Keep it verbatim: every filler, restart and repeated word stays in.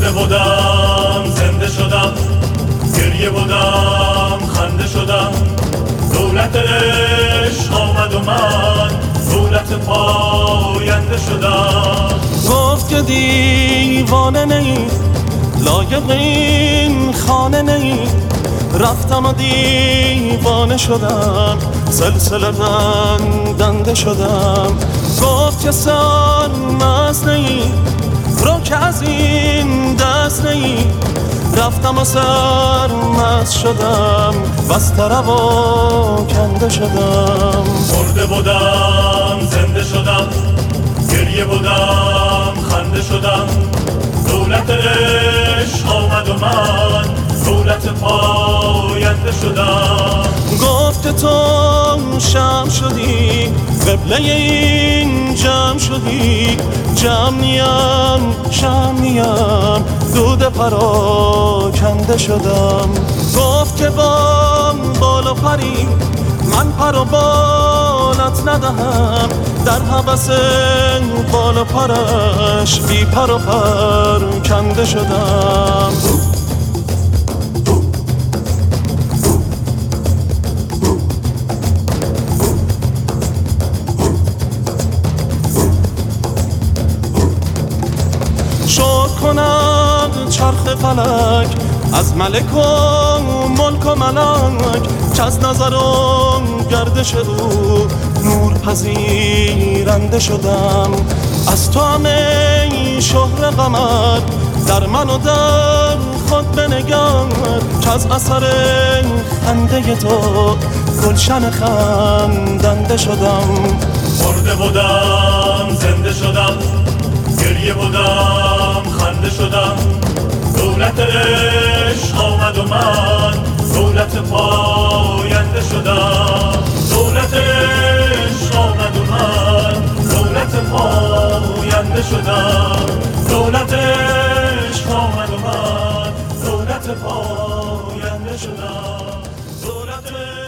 مرده بودم زنده شدم، گریه بودم خنده شدم، دولت عشق آمد و من دولت پاینده شدم. گفت که دیوانه نی، لایق این خانه نی، رفتم و دیوانه شدم، سلسله بندنده شدم. گفت که سرمست نی، رو که از این دست نی، رفتم و سرمست شدم، بسته روا کنده شدم. مرده بودم زنده شدم، گریه بودم خنده شدم، دولت عشق آمد و من دولت پاینده شدم. گفت تو شم شدی، قبله این جمع شدی، جمع نیم شم نیم، دود پراکنده شدم. گفت که بام بالا پری، من پر و بالت ندهم، در هوس بالا پرش بی پر و پر کنده شدم. شکر کنم چرخ فلک از ملک و ملک و ملک، که از نظرم گردش رو نور پذیرنده شدم. از تو همه شهر قمر در من و در خود بنگر، که از اثر خنده تو گلشن خندنده شدم. مرده بودم زنده شدم، گریه بودم خنده شدم، دولت عشق آمد و من دولت پاینده شدم. دولت عشق آمد و من دولت پاینده شدم. دولت عشق آمد و من دولت پاینده شدم. دولت